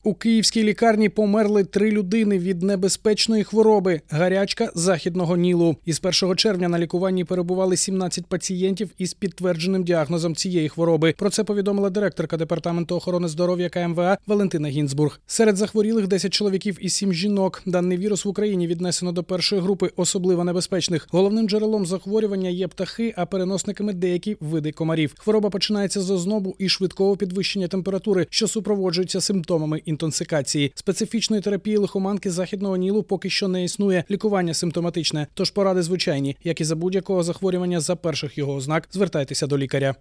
У київській лікарні померли 3 людини від небезпечної хвороби – гарячка Західного Нілу. Із 1 червня на лікуванні перебували 17 пацієнтів із підтвердженим діагнозом цієї хвороби. Про це повідомила директорка Департаменту охорони здоров'я КМВА Валентина Гінзбург. Серед захворілих 10 чоловіків і 7 жінок. Даний вірус в Україні віднесено до першої групи особливо небезпечних. Головним джерелом захворювання є птахи, а переносниками – деякі види комарів. Хвороба починається з ознобу і швидкого підвищення температури, що супроводжується симптомами інтоксикації. Специфічної терапії лихоманки Західного Нілу поки що не існує. Лікування симптоматичне, тож поради звичайні. Як і за будь-якого захворювання, за перших його ознак звертайтеся до лікаря.